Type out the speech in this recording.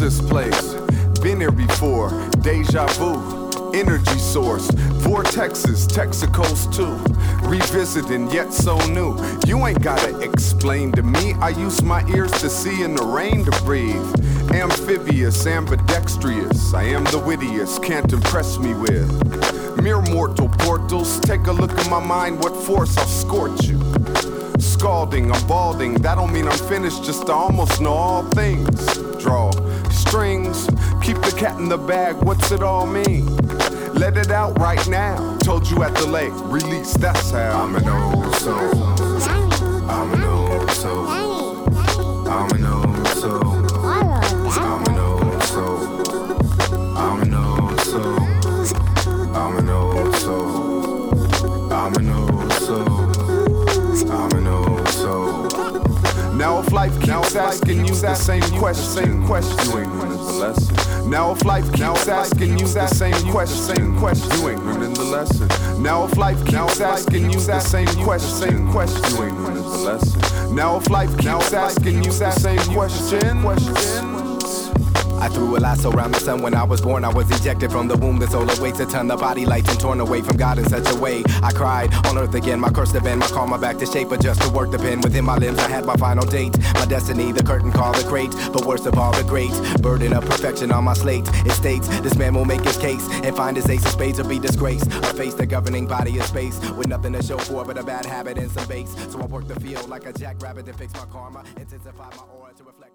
this place. Been here before, deja vu. Energy source, vortexes, Texacos too. Revisiting yet so new. You ain't gotta explain to me. I use my ears to see and the rain to breathe. Amphibious, ambidextrous. I am the wittiest, can't impress me with mere mortal portals. Take a look at my mind, what force I'll scorch you. Scalding, I'm balding, that don't mean I'm finished, just I almost know all things. Draw strings, keep the cat in the bag, what's it all mean? Let it out right now, told you at the lake, release, that's how. I'm an old soul, I'm an old soul, I'm an old soul, I'm an old soul, I'm an old soul, I'm an old soul, I'm an old soul, I'm an old soul. Now if life keeps asking you the same question, you ain't learning the lesson. Now if life keeps asking you the same question, you ain't learning the lesson. Now if life keeps asking you the same question, you ain't learning the lesson. Now if life keeps asking you the same question. I threw a lasso around the sun when I was born. I was ejected from the womb. The soul awaits a ton. The body lights and torn away from God in such a way. I cried on earth again. My curse to bend. My karma back to shape. But just to work the pen within my limbs. I had my final date. My destiny, the curtain call the great. But worst of all, the great burden of perfection on my slate. It states this man will make his case and find his ace of spades or be disgraced. Or face the governing body of space with nothing to show for but a bad habit and some base. So I work the field like a jackrabbit to fix my karma. Intensify my aura to reflect.